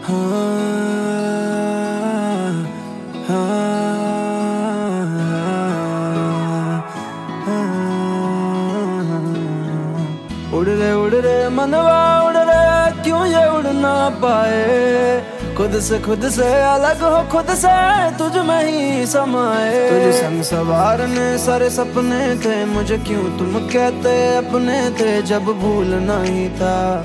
उड़ रे मनवा उड़ रे, क्यों ये उड़ ना पाए। खुद से अलग हो, खुद से तुझ में ही समाए। तुझ संग सवारने सारे सपने थे, मुझे क्यों तुम कहते अपने थे। जब भूलना ही था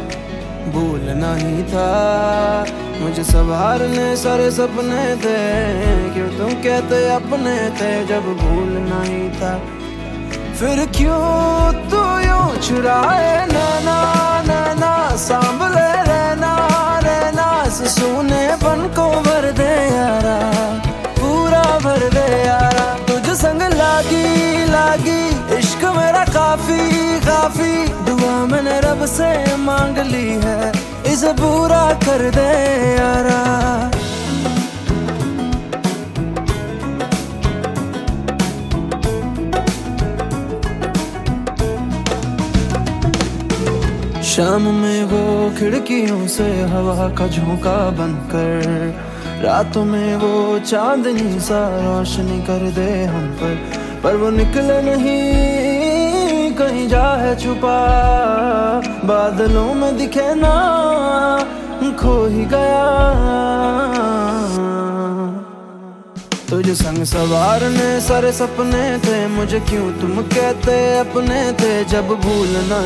मुझे संवारने सारे सपने थे, क्यों तुम कहते अपने थे। जब भूलना ही था, फिर क्यों तू यूं चुराए नैना सांभले रहना सूनेपन को भर दे यारा, पूरा भर दे यारा। तुझ संग लागी इश्क मेरा काफी दुआ मैंने रब से मांग ली है, इसे पूरा कर दे यारा। शाम में वो खिड़कियों से हवा का झोंका बनकर, रातों में वो चांदनी सा रोशनी कर दे हम पर वो निकले नहीं, कहीं जा है छुपा। बादलों में दिखे ना, खो ही गया। तुझ संग सवारने सारे सपने थे, मुझे क्यों तुम कहते अपने थे। जब भूलना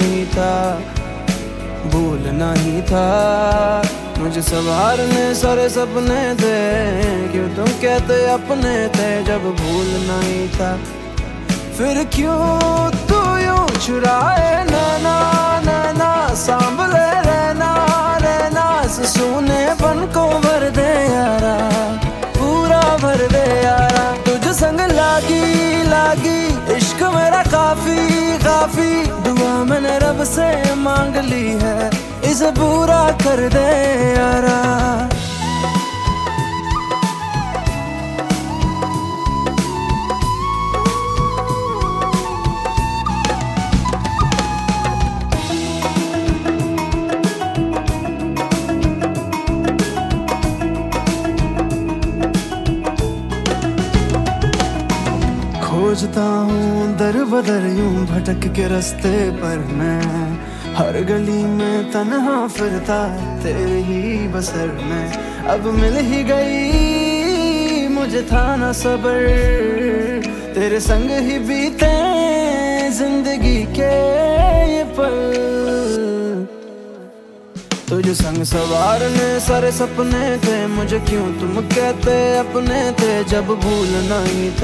ही था मुझे संवारने सारे सपने थे, क्यों तुम कहते अपने थे। जब भूलना ही था, फिर क्यों तू यूं चुराए नैना सांभले रहना सूनेपन को भर दे यारा, पूरा भर दे यारा। तुझ संग लागी इश्क मेरा काफी दुआ मैंने रब से मांग ली है, इसे पूरा कर दे यारा। खोजता हूँ दर बदर यूं भटक के रास्ते पर मैं, हर गली में तन्हा फिरता तेरे ही बसर में। अब मिल ही गई मुझे था ना सबर, तेरे संग ही बीते जिंदगी के ये पल। तुझ संग सवारने सारे सपने थे, मुझे क्यों तुम कहते अपने थे। जब भूलना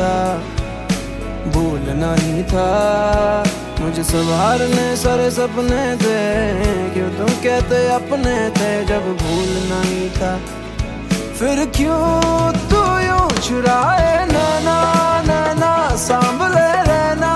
ही था मुझे संवारने सारे सपने थे, क्यों तुम कहते अपने थे। जब भूलना ही था, फिर क्यों तू यूं चुराए नैना सांभले रहना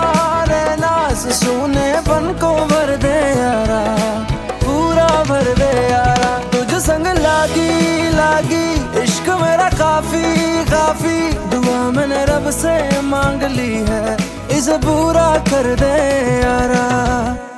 सूनेपन को भर दे यारा, पूरा भर दे यारा। तुझ संग लागी इश्क मेरा काफी दुआ मैंने रब से मांग ली है, इसे पूरा कर दे यारा।